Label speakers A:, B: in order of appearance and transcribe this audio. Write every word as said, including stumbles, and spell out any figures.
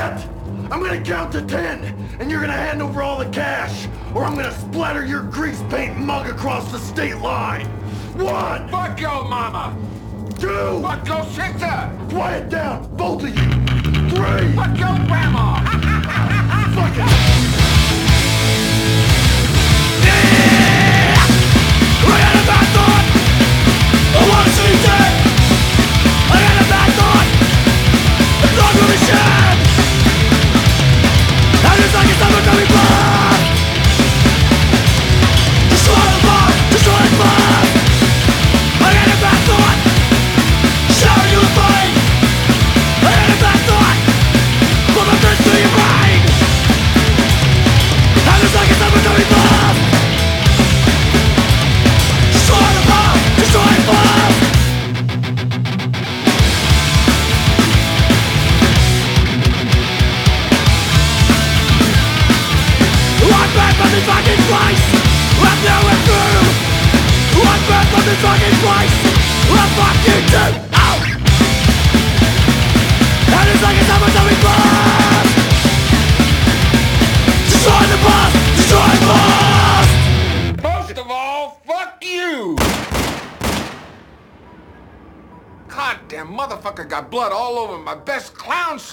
A: yet! I'm gonna count to ten, and you're gonna hand over all the cash, or I'm gonna splatter your grease paint mug across the state line! One!
B: Fuck your mama!
A: Two!
B: Fuck your sister!
A: Quiet down, both of you! Three!
B: Fuck your grandma!
A: Fuck it!
C: I got a bad thought! I wanna see you dead! I got a bad thought! It's not gonna shine! And it's like it's never coming back! Destroy the bomb! Destroy the bomb! I got a bad thought! Shower you with flame! I got a bad thought! Put my fist to your brain! And it's like it's never coming back! Destroy the bomb! Destroy the bomb! I'm back from this fucking place! I'm nowhere through! I'm back from this fucking place! I'll fuck you too! Ow! And it's like it's never coming back! Destroy the boss! Destroy the boss!
B: Most of all, fuck you! Goddamn motherfucker got blood all over my best clown suit.